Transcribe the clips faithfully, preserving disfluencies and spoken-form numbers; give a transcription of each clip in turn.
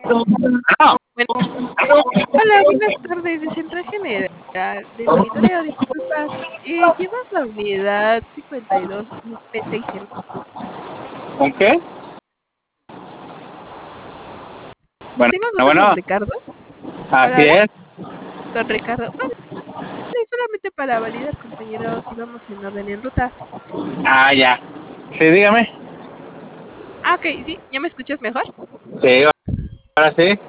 Bueno, hola, buenas tardes, de Central General de Monitoreo, disculpa, eh, ¿llevas la unidad cincuenta y dos P seis cero? ¿Con qué? Bueno, Tengo gusto con bueno, Ricardo. Hola, así hola, es. con Ricardo. Vale, solamente para validar, compañero, si vamos en orden en ruta. Ah, ya. Sí, dígame. Ah, ok, sí, ¿ya me escuchas mejor? Sí, ahora sí.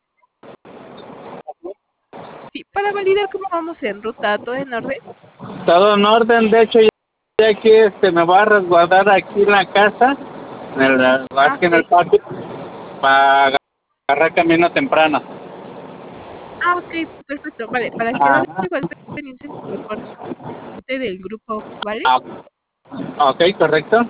Sí, para validar cómo vamos en ruta, ¿todo en orden? Todo en orden. De hecho, ya aquí este, me voy a resguardar aquí en la casa, en el, Ah, aquí en el ok. patio, para agarrar camino temprano. Ah, ok, perfecto. Vale, para quedar Ajá. igual pendiente por parte del grupo, ¿vale? Ah, ok, correcto.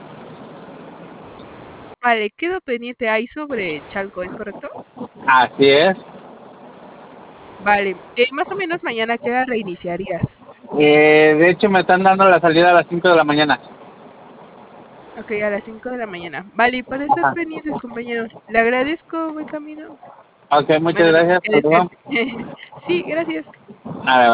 Vale, quedo pendiente ahí sobre Chalco, ¿es correcto? Así es. Vale, eh, más o menos mañana, ¿qué hora reiniciarías? Eh, de hecho, me están dando la salida a las cinco de la mañana. Ok, a las cinco de la mañana. Vale, y para estar Ajá. pendientes, compañeros, le agradezco, buen camino. Ok, muchas Bueno, no, gracias. que Perdón. descanse. Sí, gracias. A ver.